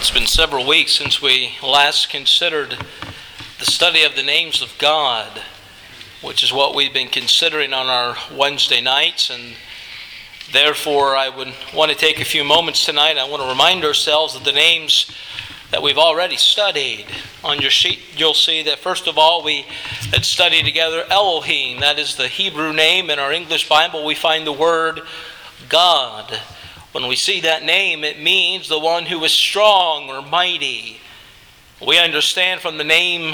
It's been several weeks since we last considered the study of the names of God, which is what we've been considering on our Wednesday nights, and therefore I would want to take a few moments tonight. I want to remind ourselves of the names that we've already studied. On your sheet you'll see that first of all we had studied together Elohim. That is the Hebrew name. In our English Bible we find the word God. When we see that name, it means the one who is strong or mighty. We understand from the name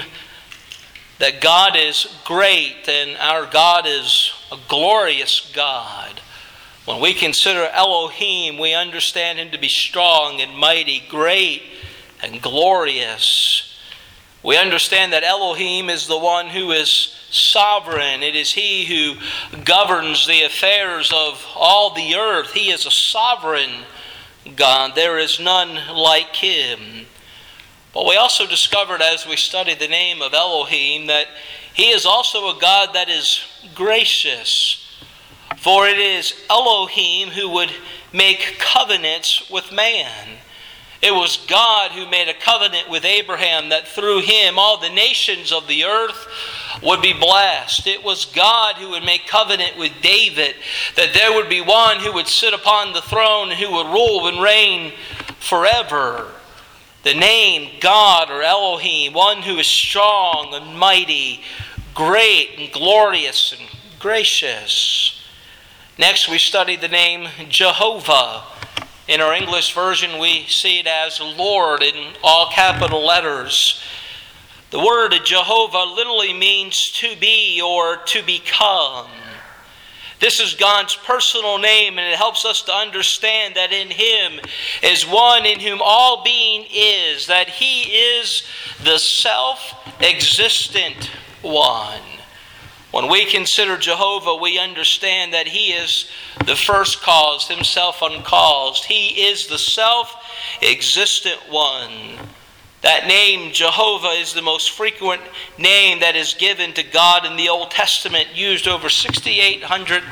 that God is great and our God is a glorious God. When we consider Elohim, we understand Him to be strong and mighty, great and glorious. We understand that Elohim is the one who is sovereign. It is He who governs the affairs of all the earth. He is a sovereign God. There is none like Him. But we also discovered as we studied the name of Elohim that He is also a God that is gracious. For it is Elohim who would make covenants with man. It was God who made a covenant with Abraham that through him all the nations of the earth would be blessed. It was God who would make covenant with David that there would be one who would sit upon the throne and who would rule and reign forever. The name God or Elohim, one who is strong and mighty, great and glorious and gracious. Next we studied the name Jehovah. In our English version, we see it as Lord in all capital letters. The word Jehovah literally means to be or to become. This is God's personal name, and it helps us to understand that in Him is one in whom all being is, that He is the self-existent one. When we consider Jehovah, we understand that He is the first cause, Himself uncaused. He is the self-existent one. That name, Jehovah, is the most frequent name that is given to God in the Old Testament, used over 6,800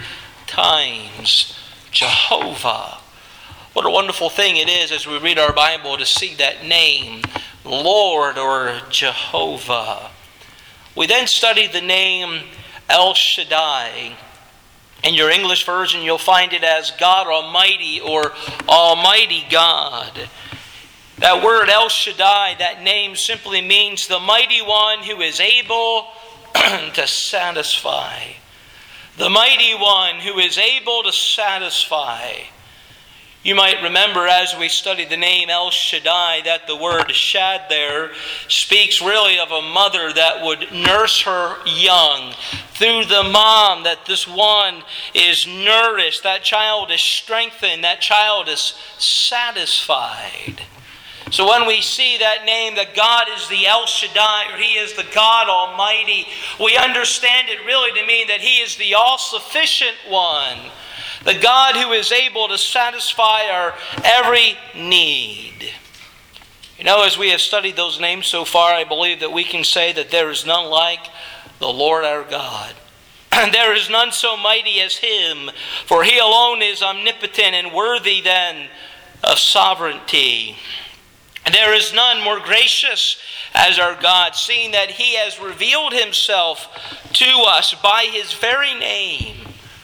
times. Jehovah. What a wonderful thing it is as we read our Bible to see that name, Lord or Jehovah. We then study the name El Shaddai. In your English version, you'll find it as God Almighty or Almighty God. That word El Shaddai, that name simply means the mighty one who is able to satisfy. The mighty one who is able to satisfy. You might remember as we studied the name El Shaddai that the word Shad there speaks really of a mother that would nurse her young. Through the mom that this one is nourished, that child is strengthened, that child is satisfied. So when we see that name, that God is the El Shaddai, or He is the God Almighty, we understand it really to mean that He is the all-sufficient one. The God who is able to satisfy our every need. You know, as we have studied those names so far, I believe that we can say that there is none like the Lord our God. And there is none so mighty as Him, for He alone is omnipotent and worthy then of sovereignty. And there is none more gracious as our God, seeing that He has revealed Himself to us by His very name.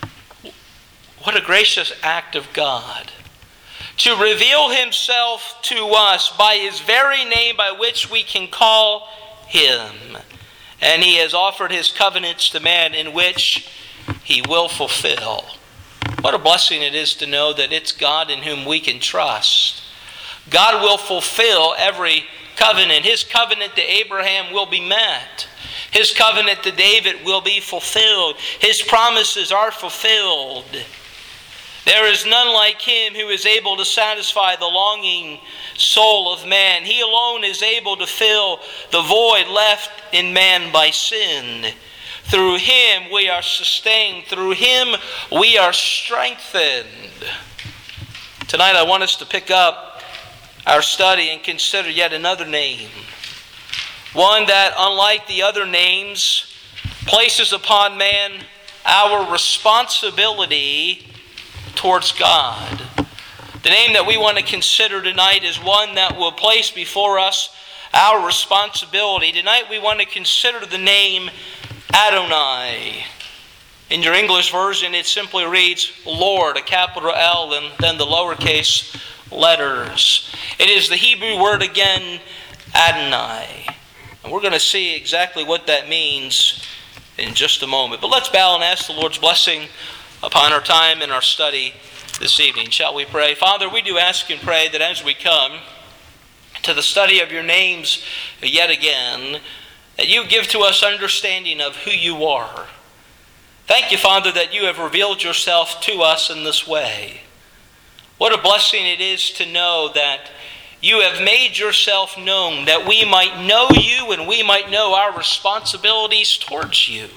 What a gracious act of God. To reveal Himself to us by His very name by which we can call Him. And He has offered His covenants to man in which He will fulfill. What a blessing it is to know that it's God in whom we can trust. God will fulfill every covenant. His covenant to Abraham will be met. His covenant to David will be fulfilled. His promises are fulfilled. There is none like Him who is able to satisfy the longing soul of man. He alone is able to fill the void left in man by sin. Through Him we are sustained. Through Him we are strengthened. Tonight I want us to pick up our study and consider yet another name. One that, unlike the other names, places upon man our responsibility towards God. The name that we want to consider tonight is one that will place before us our responsibility. Tonight we want to consider the name Adonai. In your English version, it simply reads Lord, a capital L, and then the lowercase letters. It is the Hebrew word again, Adonai. And we're going to see exactly what that means in just a moment. But let's bow and ask the Lord's blessing upon our time and our study this evening. Shall we pray? Father, we do ask and pray that as we come to the study of your names yet again, that you give to us understanding of who you are. Thank you, Father, that you have revealed yourself to us in this way. What a blessing it is to know that you have made yourself known, that we might know you and we might know our responsibilities towards you.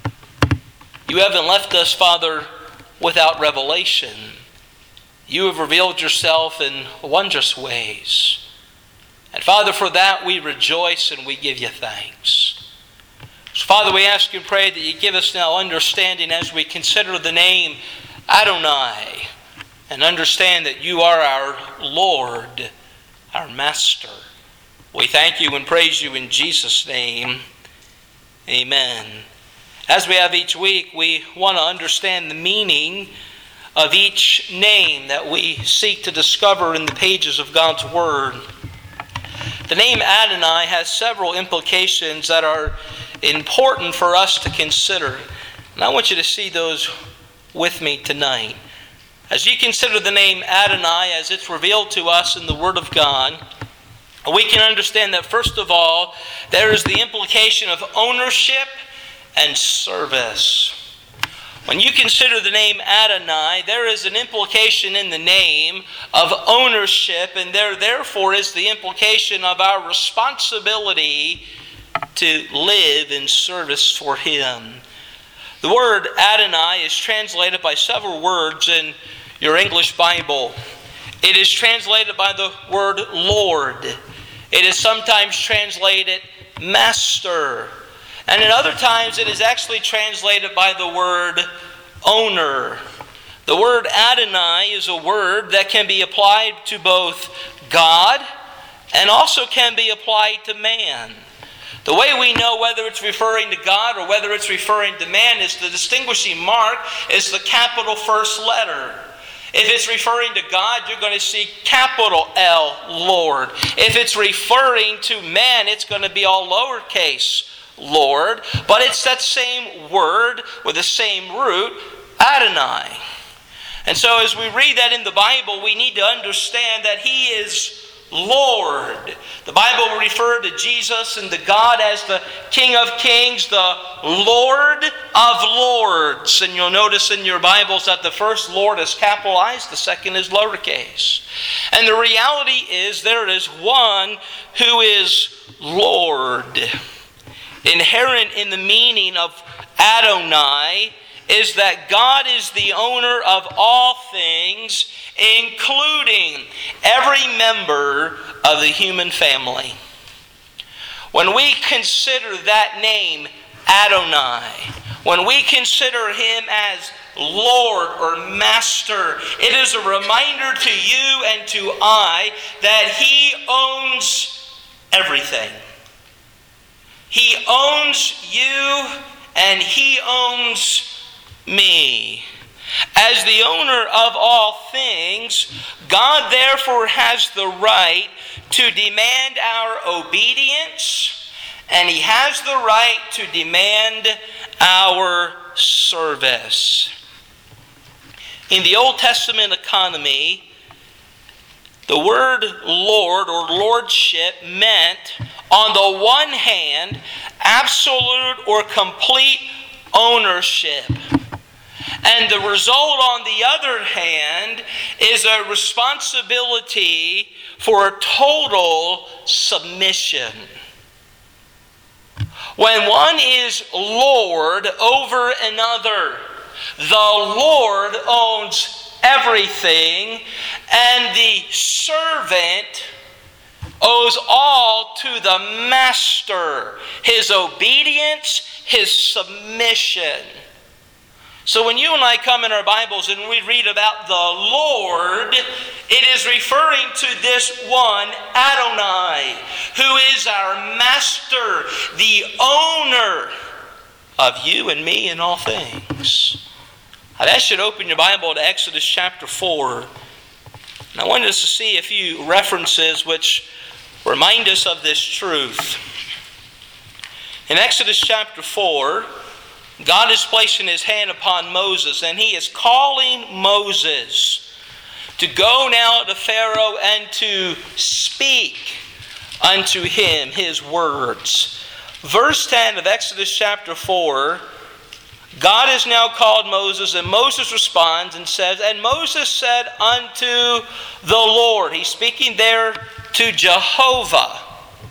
You haven't left us, Father, without revelation. You have revealed yourself in wondrous ways. And Father, for that we rejoice and we give you thanks. So Father, we ask and pray that you give us now understanding as we consider the name Adonai and understand that you are our Lord, our Master. We thank you and praise you in Jesus' name. Amen. As we have each week, we want to understand the meaning of each name that we seek to discover in the pages of God's Word. The name Adonai has several implications that are important for us to consider. And I want you to see those with me tonight. As you consider the name Adonai as it's revealed to us in the Word of God, we can understand that first of all, there is the implication of ownership and service. When you consider the name Adonai, there is an implication in the name of ownership, and there therefore is the implication of our responsibility to live in service for Him. The word Adonai is translated by several words in your English Bible. It is translated by the word Lord. It is sometimes translated Master. And in other times it is actually translated by the word owner. The word Adonai is a word that can be applied to both God and also can be applied to man. The way we know whether it's referring to God or whether it's referring to man is the distinguishing mark is the capital first letter. If it's referring to God, you're going to see capital L, Lord. If it's referring to man, it's going to be all lowercase Lord. But it's that same word with the same root, Adonai. And so as we read that in the Bible, we need to understand that He is Lord. The Bible will refer to Jesus and to God as the King of Kings, the Lord of Lords. And you'll notice in your Bibles that the first Lord is capitalized, the second is lowercase. And the reality is there is one who is Lord. Inherent in the meaning of Adonai is that God is the owner of all things, including every member of the human family. When we consider that name, Adonai, when we consider Him as Lord or Master, it is a reminder to you and to I that He owns everything. He owns you and He owns me. As the owner of all things, God therefore has the right to demand our obedience, and He has the right to demand our service. In the Old Testament economy, the word Lord or lordship meant, on the one hand, absolute or complete ownership. And the result, on the other hand, is a responsibility for a total submission. When one is Lord over another, the Lord owns everything, and the servant owes all to the master, his obedience, his submission. So when you and I come in our Bibles and we read about the Lord, it is referring to this one, Adonai, who is our master, the owner of you and me and all things. I'd ask you to open your Bible to Exodus chapter 4. And I wanted us to see a few references which remind us of this truth. In Exodus chapter 4, God is placing His hand upon Moses, and He is calling Moses to go now to Pharaoh and to speak unto him His words. Verse 10 of Exodus chapter 4, God has now called Moses, and Moses responds and says, "And Moses said unto the Lord," he's speaking there to Jehovah.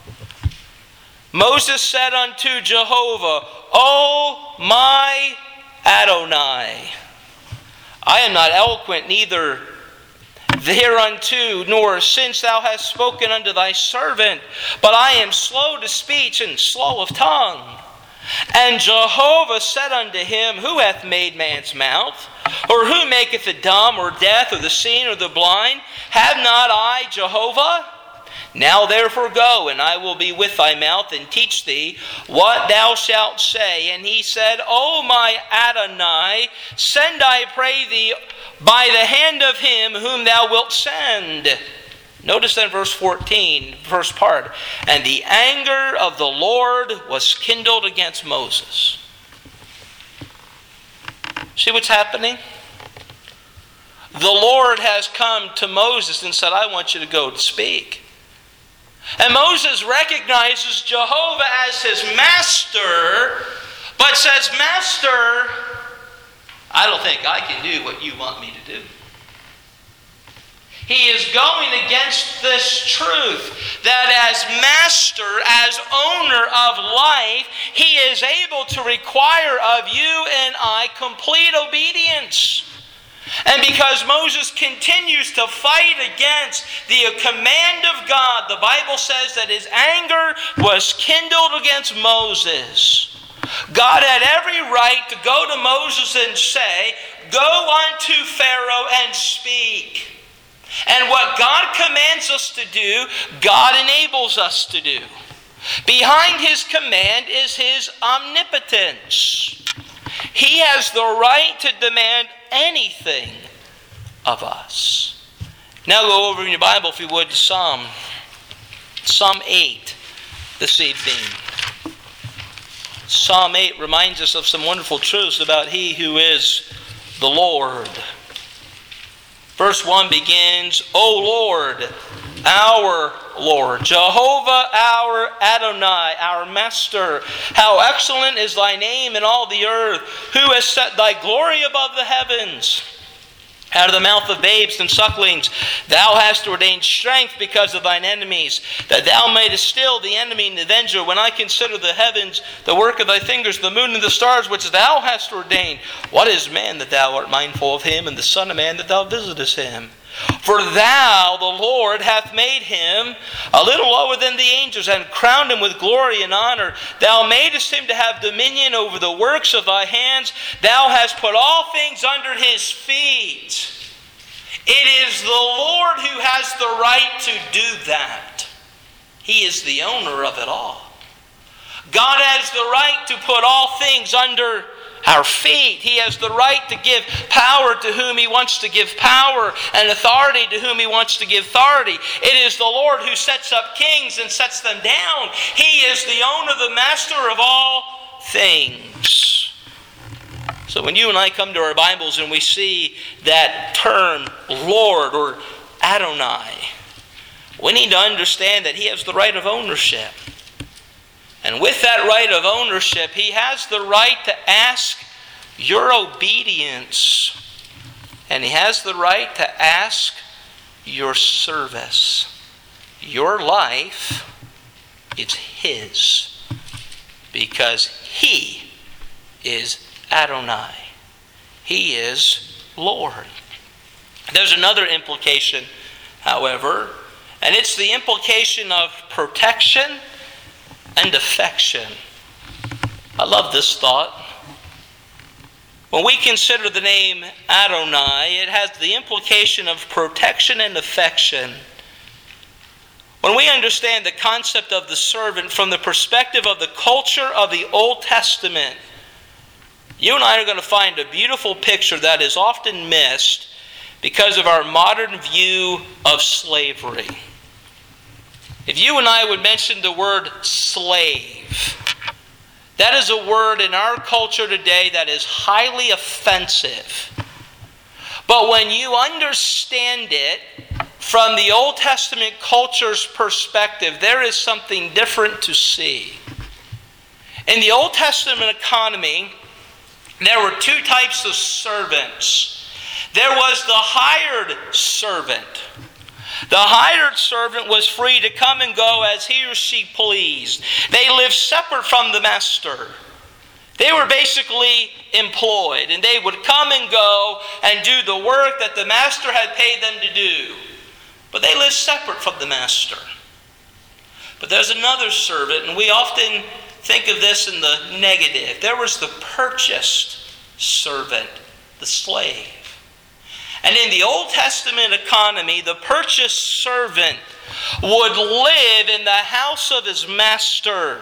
Moses said unto Jehovah, "O my Adonai, I am not eloquent, neither thereunto, nor since thou hast spoken unto thy servant, but I am slow to speech and slow of tongue." And Jehovah said unto him, "Who hath made man's mouth? Or who maketh the dumb, or deaf, or the seeing, or the blind? Have not I Jehovah? Now therefore go, and I will be with thy mouth, and teach thee what thou shalt say." And he said, "O my Adonai, send, I pray thee, by the hand of him whom thou wilt send." Notice then verse 14, first part. "And the anger of the Lord was kindled against Moses." See what's happening? The Lord has come to Moses and said, "I want you to go to speak." And Moses recognizes Jehovah as his master, but says, "Master, I don't think I can do what you want me to do." He is going against this truth that as master, as owner of life, he is able to require of you and I complete obedience. And because Moses continues to fight against the command of God, the Bible says that his anger was kindled against Moses. God had every right to go to Moses and say, "Go unto Pharaoh and speak." And what God commands us to do, God enables us to do. Behind His command is His omnipotence. He has the right to demand anything of us. Now go over in your Bible, if you would, to Psalm 8 this evening. Psalm 8 reminds us of some wonderful truths about He who is the Lord. Verse 1 begins, "O Lord, our Lord, Jehovah our Adonai, our Master, how excellent is thy name in all the earth, who has set thy glory above the heavens. Out of the mouth of babes and sucklings thou hast ordained strength because of thine enemies, that thou mayest still the enemy and the avenger. When I consider the heavens, the work of thy fingers, the moon and the stars which thou hast ordained, what is man that thou art mindful of him, and the son of man that thou visitest him? For thou, the Lord, hath made him a little lower than the angels, and crowned him with glory and honor. Thou madest him to have dominion over the works of thy hands. Thou hast put all things under his feet." It is the Lord who has the right to do that. He is the owner of it all. God has the right to put all things under our feet. He has the right to give power to whom He wants to give power, and authority to whom He wants to give authority. It is the Lord who sets up kings and sets them down. He is the owner, the master of all things. So when you and I come to our Bibles and we see that term Lord or Adonai, we need to understand that He has the right of ownership. And with that right of ownership, He has the right to ask your obedience. And He has the right to ask your service. Your life is His, because He is Adonai. He is Lord. There's another implication, however, and it's the implication of protection and affection. I love this thought. When we consider the name Adonai, it has the implication of protection and affection. When we understand the concept of the servant from the perspective of the culture of the Old Testament, you and I are going to find a beautiful picture that is often missed because of our modern view of slavery. If you and I would mention the word slave, that is a word in our culture today that is highly offensive. But when you understand it from the Old Testament culture's perspective, there is something different to see. In the Old Testament economy, there were two types of servants. There was the hired servant. The hired servant was free to come and go as he or she pleased. They lived separate from the master. They were basically employed, and they would come and go and do the work that the master had paid them to do. But they lived separate from the master. But there's another servant, and we often think of this in the negative. There was the purchased servant, the slave. And in the Old Testament economy, the purchased servant would live in the house of his master.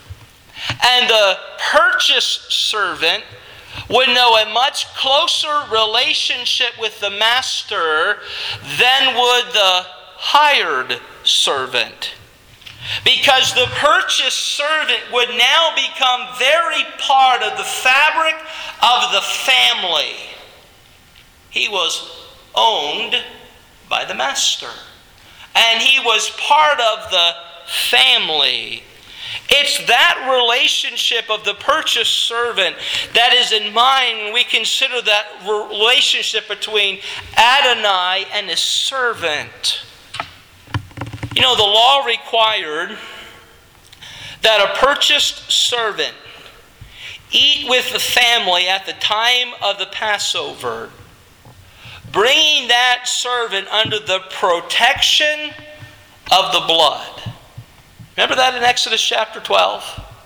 And the purchased servant would know a much closer relationship with the master than would the hired servant. Because the purchased servant would now become very part of the fabric of the family. He was owned by the master. And he was part of the family. It's that relationship of the purchased servant that is in mind when we consider that relationship between Adonai and his servant. You know, the law required that a purchased servant eat with the family at the time of the Passover, bringing that servant under the protection of the blood. Remember that in Exodus chapter 12?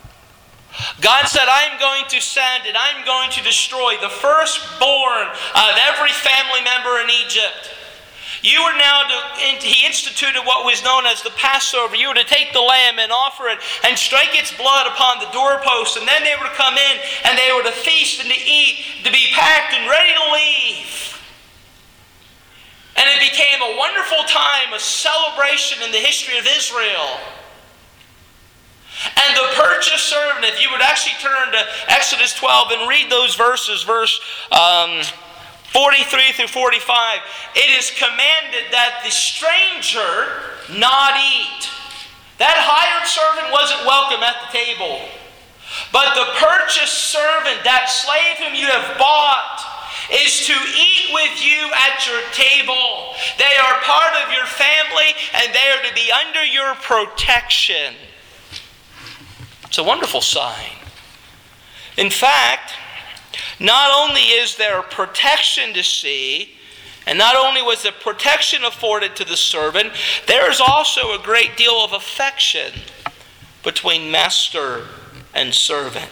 God said, I'm going to send and I'm going to destroy the firstborn of every family member in Egypt. You were now he instituted what was known as the Passover. You were to take the lamb and offer it and strike its blood upon the doorpost. And then they were to come in and they were to feast and to eat, to be packed and ready to leave. And it became a wonderful time, a celebration in the history of Israel. And the purchased servant, if you would actually turn to Exodus 12 and read those verses, verse 43 through 45, it is commanded that the stranger not eat. That hired servant wasn't welcome at the table. But the purchased servant, that slave whom you have bought, is to eat with you at your table. They are part of your family and they are to be under your protection. It's a wonderful sign. In fact, not only is there protection to see, and not only was the protection afforded to the servant, there is also a great deal of affection between master and servant.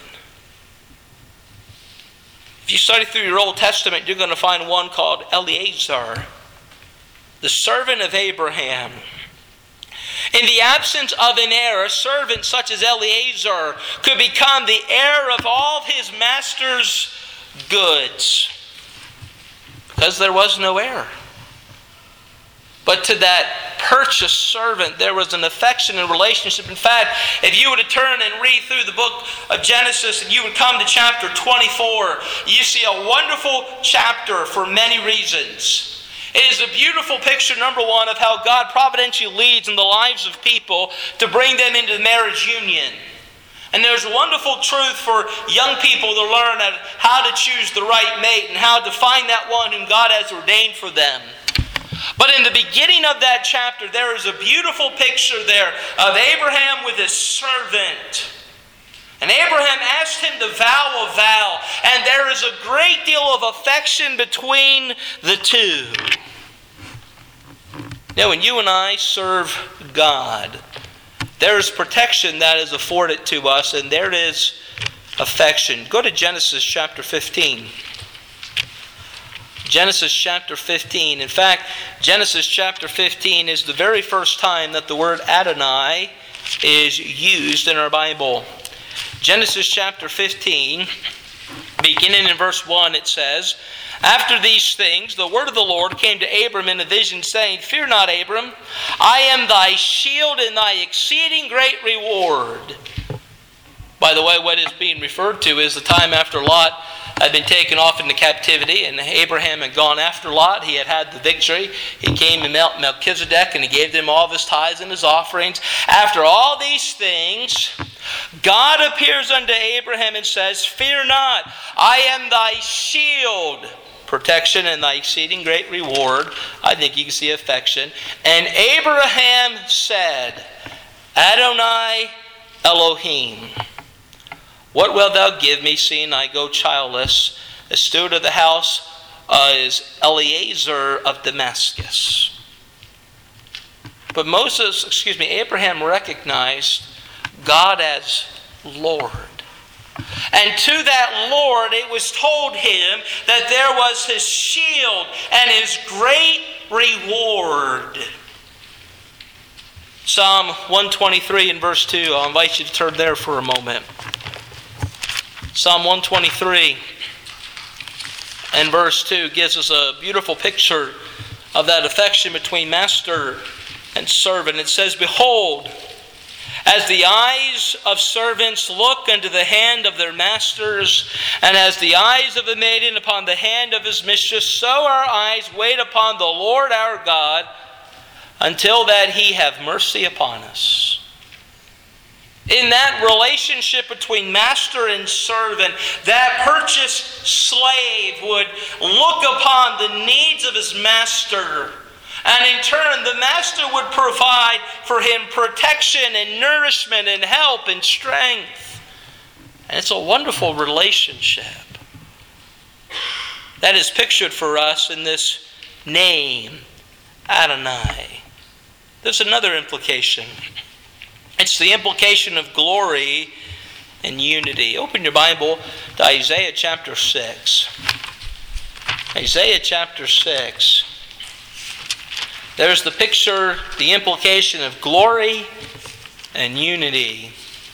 If you study through your Old Testament, you're going to find one called Eliezer, the servant of Abraham. In the absence of an heir, a servant such as Eliezer could become the heir of all of his master's goods, because there was no heir. But to that purchased servant, there was an affection and relationship. In fact, if you were to turn and read through the book of Genesis and you would come to chapter 24, you see a wonderful chapter for many reasons. It is a beautiful picture, number one, of how God providentially leads in the lives of people to bring them into the marriage union. And there's a wonderful truth for young people to learn how to choose the right mate and how to find that one whom God has ordained for them. But in the beginning of that chapter, there is a beautiful picture there of Abraham with his servant. And Abraham asked him to vow a vow, and there is a great deal of affection between the two. Now, when you and I serve God, there is protection that is afforded to us, and there is affection. Go to Genesis chapter 15. Genesis chapter 15. In fact, Genesis chapter 15 is the very first time that the word Adonai is used in our Bible. Genesis chapter 15, beginning in verse 1, it says, "After these things, the word of the Lord came to Abram in a vision, saying, Fear not, Abram, I am thy shield and thy exceeding great reward." By the way, what is being referred to is the time after Lot had been taken off into captivity, and Abraham had gone after Lot. He had had the victory. He came to Melchizedek, and he gave them all of his tithes and his offerings. After all these things, God appears unto Abraham and says, "Fear not, I am thy shield," protection, "and thy exceeding great reward." I think you can see affection. "And Abraham said, Adonai Elohim, what wilt thou give me, seeing I go childless? The steward of the house is Eliezer of Damascus." But Abraham recognized God as Lord. And to that Lord, it was told him that there was his shield and his great reward. Psalm 123 and verse 2. I'll invite you to turn there for a moment. Psalm 123 and verse 2 gives us a beautiful picture of that affection between master and servant. It says, "Behold, as the eyes of servants look unto the hand of their masters, and as the eyes of a maiden upon the hand of his mistress, so our eyes wait upon the Lord our God, until that he have mercy upon us." In that relationship between master and servant, that purchased slave would look upon the needs of his master. And in turn, the master would provide for him protection and nourishment and help and strength. And it's a wonderful relationship that is pictured for us in this name, Adonai. There's another implication. It's the implication of glory and unity. Open your Bible to Isaiah chapter 6. Isaiah chapter 6. There's the picture, the implication of glory and unity.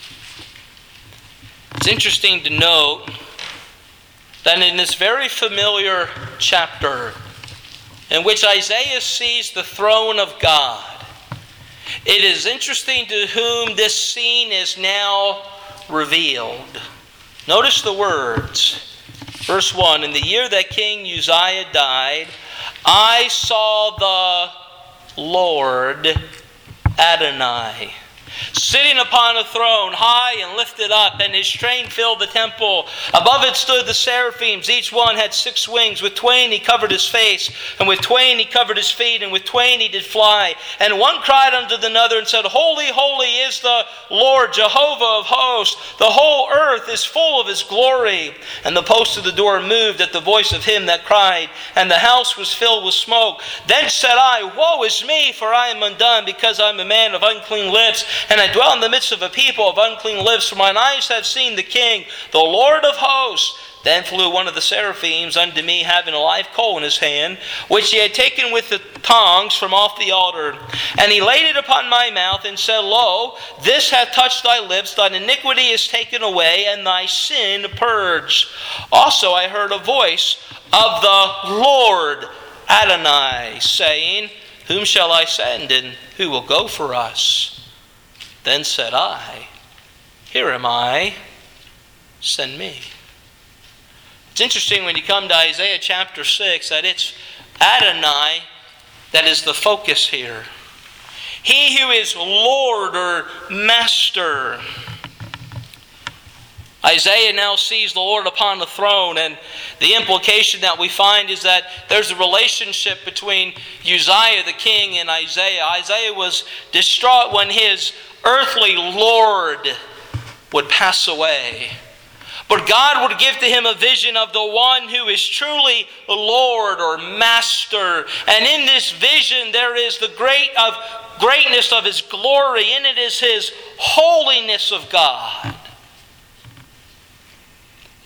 It's interesting to note that in this very familiar chapter, in which Isaiah sees the throne of God, it is interesting to whom this scene is now revealed. Notice the words. Verse 1, "In the year that King Uzziah died, I saw the Lord Adonai sitting upon a throne, high and lifted up, and his train filled the temple. Above it stood the seraphims. Each one had 6 wings. With twain he covered his face, and with twain he covered his feet, and with twain he did fly. And one cried unto another and said, Holy, holy is the Lord, Jehovah of hosts. The whole earth is full of his glory. And the posts of the door moved at the voice of him that cried, and the house was filled with smoke. Then said I, Woe is me, for I am undone, because I am a man of unclean lips, and I dwell in the midst of a people of unclean lips, for mine eyes have seen the King, the Lord of hosts. Then flew one of the seraphims unto me, having a live coal in his hand, which he had taken with the tongs from off the altar. And he laid it upon my mouth, and said, Lo, this hath touched thy lips, thine iniquity is taken away, and thy sin purged. Also I heard a voice of the Lord Adonai, saying, Whom shall I send, and who will go for us? Then said I, Here am I, send me. It's interesting when you come to Isaiah chapter 6 that it's Adonai that is the focus here. He who is Lord or Master. Isaiah now sees the Lord upon the throne, and the implication that we find is that there's a relationship between Uzziah the king and Isaiah. Isaiah was distraught when his earthly Lord would pass away. But God would give to him a vision of the one who is truly Lord or Master. And in this vision there is the greatness of his glory. In it is his holiness of God.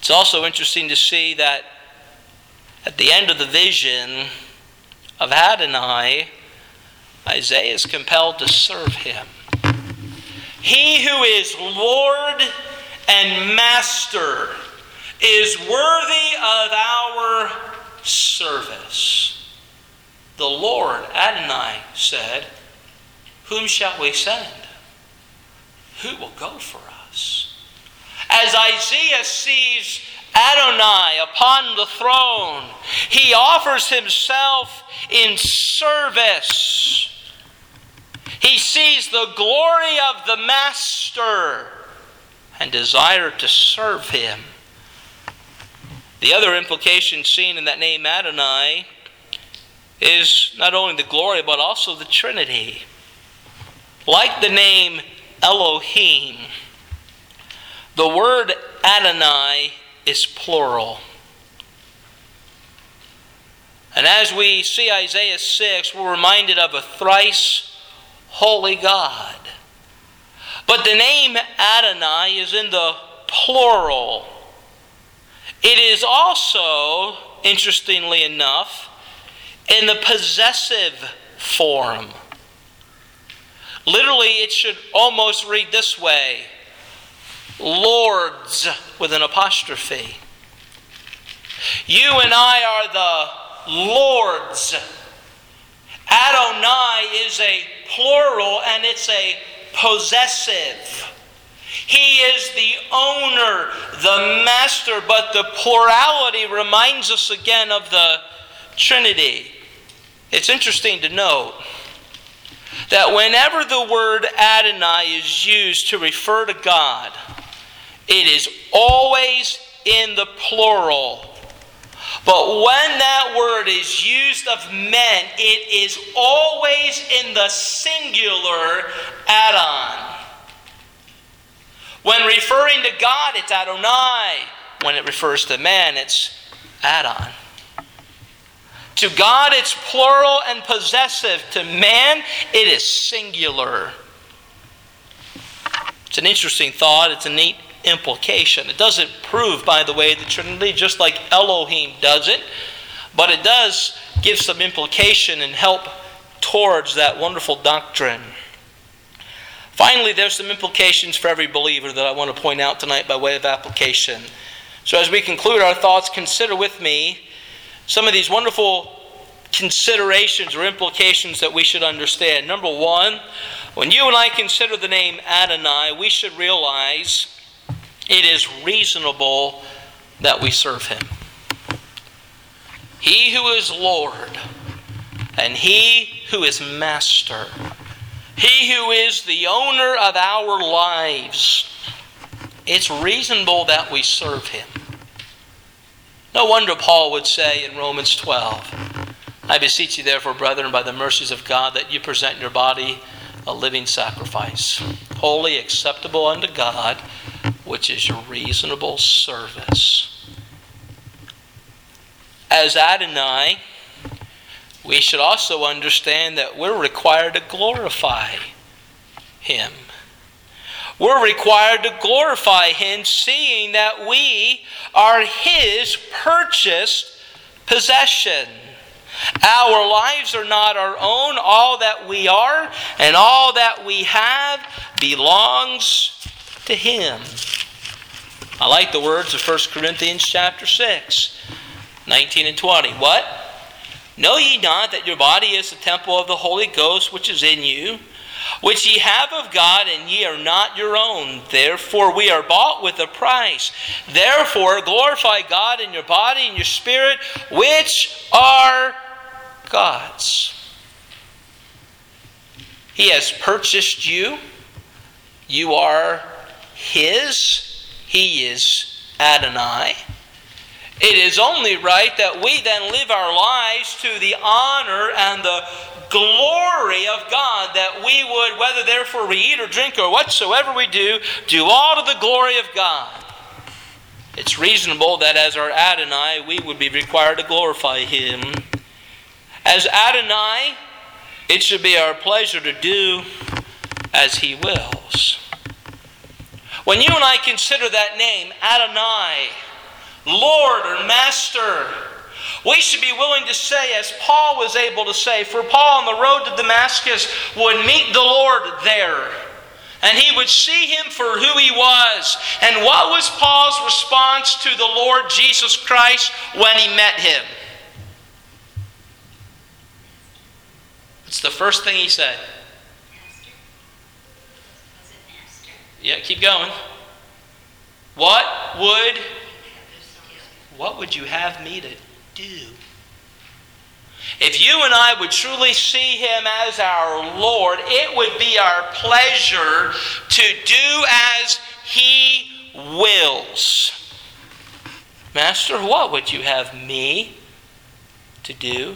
It's also interesting to see that at the end of the vision of Adonai, Isaiah is compelled to serve him. He who is Lord and Master is worthy of our service. The Lord, Adonai, said, "Whom shall we send? Who will go for us?" As Isaiah sees Adonai upon the throne, he offers himself in service. He sees the glory of the Master and desired to serve him. The other implication seen in that name Adonai is not only the glory but also the Trinity. Like the name Elohim, the word Adonai is plural. And as we see Isaiah 6, we're reminded of a thrice holy God. But the name Adonai is in the plural. It is also, interestingly enough, in the possessive form. Literally, it should almost read this way: Lords, with an apostrophe. You and I are the Lords. Adonai is a plural and it's a possessive. He is the owner, the master, but the plurality reminds us again of the Trinity. It's interesting to note that whenever the word Adonai is used to refer to God, it is always in the plural. But when that word is used of men, it is always in the singular Adon. When referring to God, it's Adonai. When it refers to man, it's Adon. To God, it's plural and possessive. To man, it is singular. It's an interesting thought. It's a neat implication. It doesn't prove, by the way, the Trinity, just like Elohim does it, but it does give some implication and help towards that wonderful doctrine. Finally, there's some implications for every believer that I want to point out tonight by way of application. So as we conclude our thoughts, consider with me some of these wonderful considerations or implications that we should understand. Number one, when you and I consider the name Adonai, we should realize it is reasonable that we serve him. He who is Lord and he who is Master, he who is the owner of our lives, it's reasonable that we serve him. No wonder Paul would say in Romans 12, I beseech you therefore, brethren, by the mercies of God, that you present your body a living sacrifice, holy, acceptable unto God, which is your reasonable service. As Adonai, we should also understand that we're required to glorify him. We're required to glorify him, seeing that we are his purchased possession. Our lives are not our own. All that we are and all that we have belongs to him. I like the words of 1 Corinthians chapter 6, 19 and 20. What? Know ye not that your body is the temple of the Holy Ghost which is in you, which ye have of God, and ye are not your own? Therefore we are bought with a price. Therefore glorify God in your body and your spirit, which are God's. He has purchased you. You are his. He is Adonai. It is only right that we then live our lives to the honor and the glory of God, that we would, whether therefore we eat or drink or whatsoever we do all to the glory of God. It's reasonable that as our Adonai, we would be required to glorify him. As Adonai, it should be our pleasure to do as he wills. When you and I consider that name, Adonai, Lord or Master. We should be willing to say, as Paul was able to say, for Paul on the road to Damascus would meet the Lord there. And he would see Him for who He was. And what was Paul's response to the Lord Jesus Christ when he met Him? It's the first thing he said. Master. Was it Master? Yeah, keep going. What would you have me to do? If you and I would truly see Him as our Lord, it would be our pleasure to do as He wills. Master, what would you have me to do?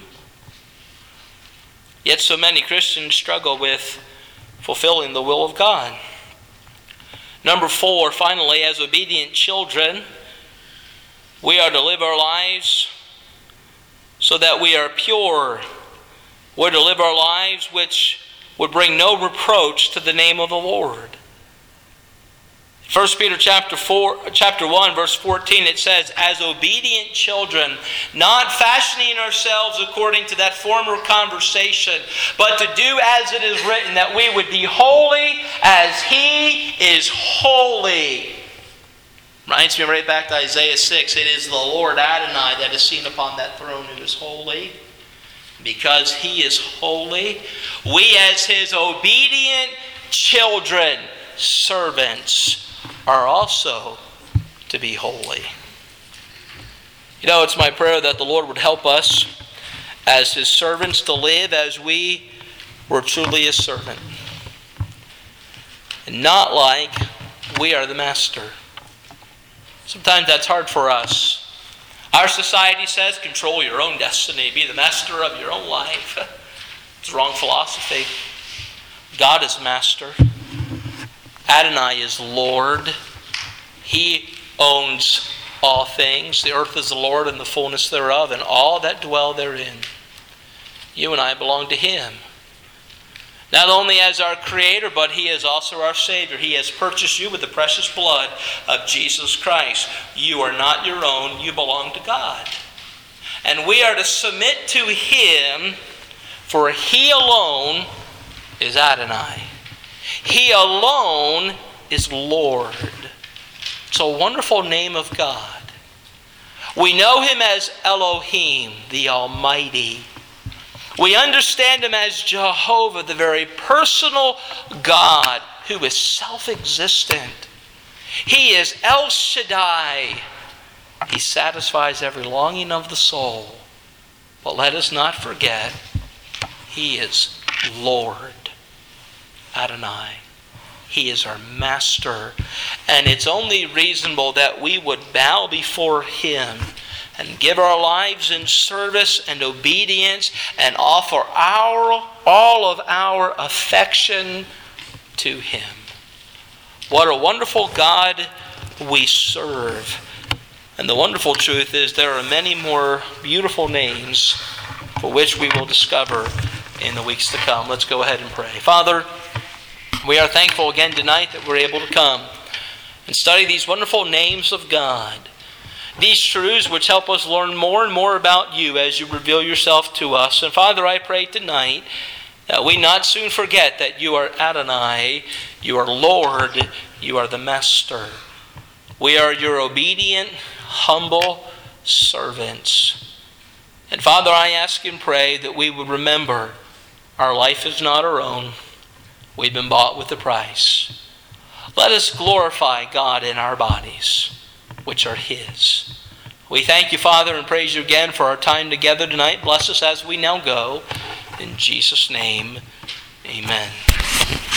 Yet so many Christians struggle with fulfilling the will of God. Number 4, finally, as obedient children, we are to live our lives so that we are pure. We're to live our lives which would bring no reproach to the name of the Lord. 1 Peter chapter 1, verse 14, it says, as obedient children, not fashioning ourselves according to that former conversation, but to do as it is written, that we would be holy as He is holy. Reminds me right back to Isaiah 6. It is the Lord Adonai that is seen upon that throne who is holy. Because He is holy, we as His obedient children, servants, are also to be holy. You know, it's my prayer that the Lord would help us as His servants to live as we were truly His servant. And not like we are the master. Sometimes that's hard for us. Our society says, control your own destiny, be the master of your own life. It's the wrong philosophy. God is master. Adonai is Lord. He owns all things. The earth is the Lord and the fullness thereof, and all that dwell therein. You and I belong to Him. Not only as our Creator, but He is also our Savior. He has purchased you with the precious blood of Jesus Christ. You are not your own. You belong to God. And we are to submit to Him, for He alone is Adonai. He alone is Lord. It's a wonderful name of God. We know Him as Elohim, the Almighty. We understand Him as Jehovah, the very personal God who is self-existent. He is El Shaddai. He satisfies every longing of the soul. But let us not forget, He is Lord. Adonai. He is our master. And it's only reasonable that we would bow before Him and give our lives in service and obedience and offer all of our affection to Him. What a wonderful God we serve. And the wonderful truth is there are many more beautiful names for which we will discover in the weeks to come. Let's go ahead and pray. Father, we are thankful again tonight that we're able to come and study these wonderful names of God. These truths which help us learn more and more about You as You reveal Yourself to us. And Father, I pray tonight that we not soon forget that You are Adonai, You are Lord, You are the Master. We are Your obedient, humble servants. And Father, I ask and pray that we would remember our life is not our own. We've been bought with a price. Let us glorify God in our bodies, which are His. We thank You, Father, and praise You again for our time together tonight. Bless us as we now go. In Jesus' name, amen.